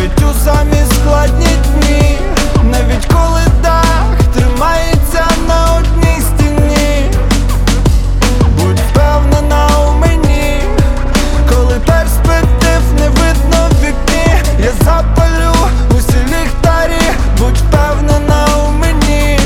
навіть у самі складні дні, навіть коли дах тримається на одній стіні. Будь впевнена у мені, коли перспектив не видно в вікні. Я запалю усі ліхтарі, будь впевнена у мені.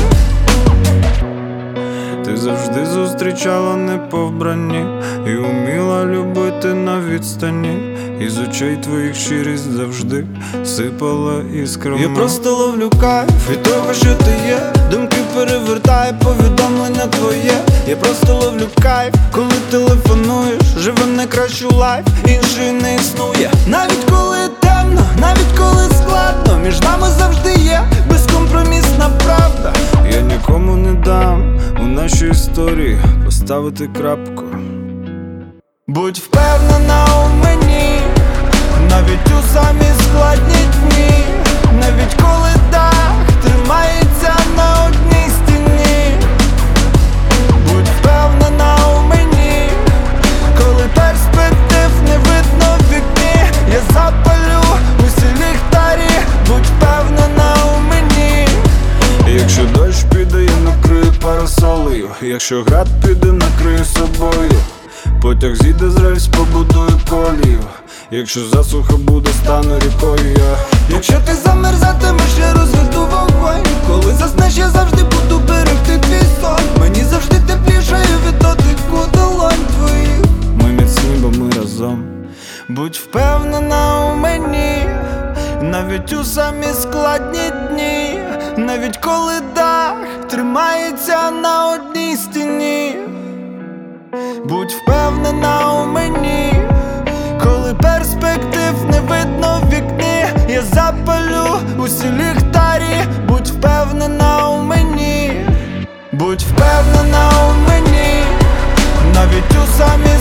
Ти завжди зустрічала не по вбранні і уміла любити на відстані. Із очей твоїх щирість завжди сипала іскрами. Я просто ловлю кайф від того, що ти є. Думки перевертає повідомлення твоє. Я просто ловлю кайф, коли телефонуєш. Живем найкращу лайф, іншої не існує. Навіть коли темно, навіть коли складно, між нами завжди є безкомпромісна правда. Я нікому не дам у нашій історії поставити крапку. Будь впевнена у мені, навіть у самі складні дні, навіть коли дах тримається на одній стіні. Будь впевнена у мені, коли перспектив не видно в вікні. Я запалю усі ліхтарі, будь впевнена у мені. Якщо дощ піде, я накрию парасолею. Якщо град піде, накрию собою. Потяг зійде з рельс, побудую колію. Якщо засуха буде, стану рікою я. Якщо ти замерзатимеш, я розведу вогонь. Коли заснеш, я завжди буду берегти твій сон. Мені завжди теплішає від дотику долонь твоїх. Ми міцні, бо ми разом. Будь впевнена у мені, навіть у самі складні дні, навіть коли дах тримається на одній стіні. Будь впевнена у мені, коли перспектив не видно в вікні. Я запалю усі ліхтарі, будь впевнена у мені. Будь впевнена у мені, навіть у самі